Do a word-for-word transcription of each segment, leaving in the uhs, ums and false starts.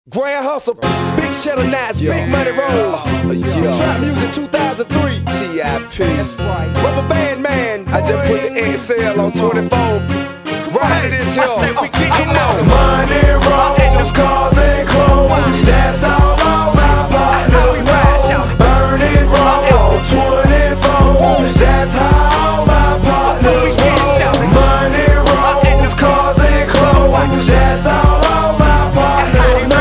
Grand Hustle, Big Cheddar Nights, Big Money Roll, uh, Trap Music two thousand three, T I P, that's right. Rubber Band Man, I just put the X L on twenty-four, right it is, yo. I say we getting on. Money rolls, cars and clothes, that's all on my partner. Burning roll, twenty-fours, that's how all my partners roll. Money rolls, cars and clothes, that's all on my partners.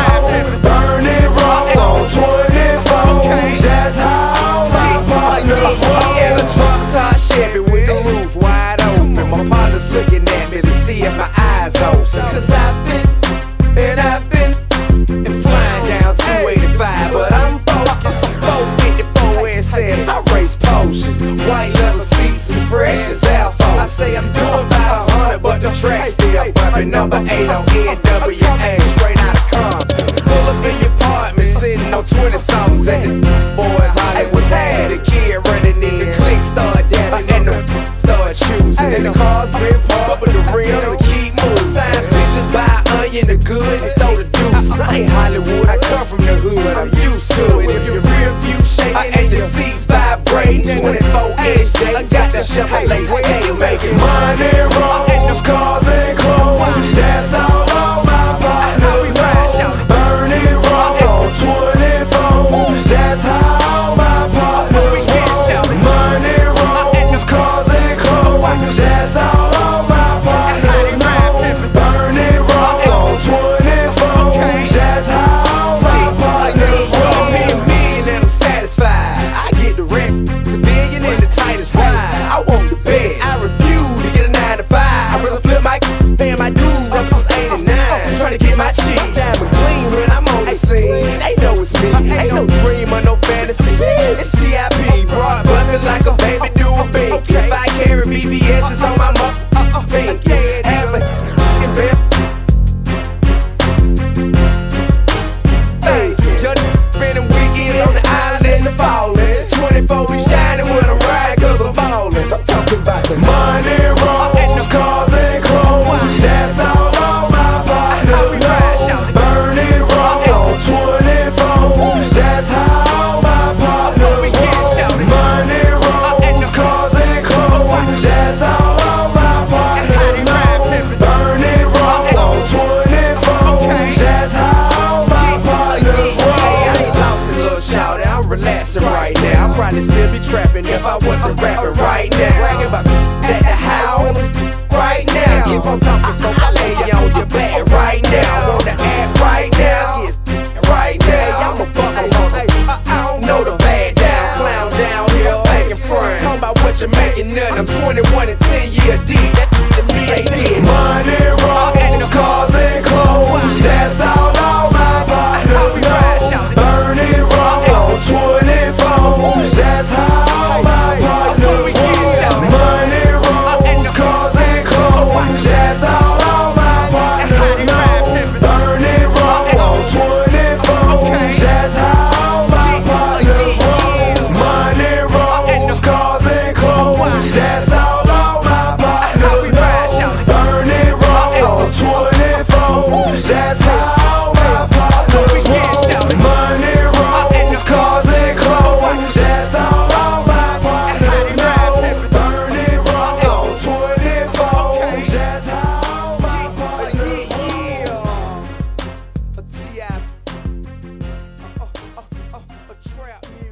Burning roll, twenty-fours, that's how all my partners roll. In a drop top Chevy with the roof wide open, my partner's looking at me to see if my eyes open. Cause I've been, and I've been, and flying down two eighty-five, but I'm focused. four fifty-four S S, I race Porsches. White leather seats as fresh as Alpha. I say I'm doing five hundred, but the track's still bumping. Number eight on N W A, straight out of Compton. Pull up in your apartment, sitting on twenty songs, and the boys Hollywood's had a kid running in. The click start dancing, and the start choosing. And the cars been parked, but the rims will keep moving. Sign pictures by Onion, the good, and throw the deuces. I ain't Hollywood, I come from the hood, I'm used to it. If your rear view shaking and your seats vibrating, twenty-four inch J, I got the Chevrolet scale making money rolls, cars and clothes, that's all on my partners. Burning roll, twenty-fours, that's how all my partners roll. Money rolls, cars and clothes, that's all on my partners. Burning roll, twenty-fours, that's how all my partners roll. Me a million and I'm satisfied. I get the rent, civilian in the tightest ride. I want the best, I refuse to get a nine to five. I'd rather flip my paying my dues up since eighty-nine. Trying to get my cheese, diamond clean when I'm on the scene. They know it's me, ain't no dream or no fantasy. It's T I P, broad bucket like a baby do a big. If I carry B B S, it's on my mother pinky. Have a f***ing bell. Hey, young spending weekends on the island in the fallin'. twenty-four we shining when I'm riding cause I'm ballin'. I'm talking about the money rolls, cars and clothes, that's all on my partners. Burning roll, twenty-fours, that's how all my partners roll. Money rolls, cars and clothes, that's all on my partners. Burning roll, twenty-fours, that's how all my partners roll. I ain't lost a little shawty, I'm relaxing right now. I'd probably still be trapping if I wasn't rapping right now. Bragging about at the house right now. Keep on talking, folks, I lay you on your back right now. Wanna act right now, yes, right now. I'm a buckle on it, I don't know the bad down. Clown down here, making friends. Talking about what you're making nothing. I'm twenty-one and ten year deep, that to me ain't it. Money rolls, cars and clothes, that's all on my partners. Burning roll, twenty-fours, that's how all my partners roll. Money rolls, cars and clothes, that's all on my partners. Burning roll, twenty-fours, that's how all my partners roll. Money rolls, cars and clothes, that's all on my partners. Burning roll, twenty-fours, that's how all my partners roll. Money rolls, cars and clothes, that's all on my partners. Burning roll, twenty-fours, that's how all my partners roll. A T I P, a trap music.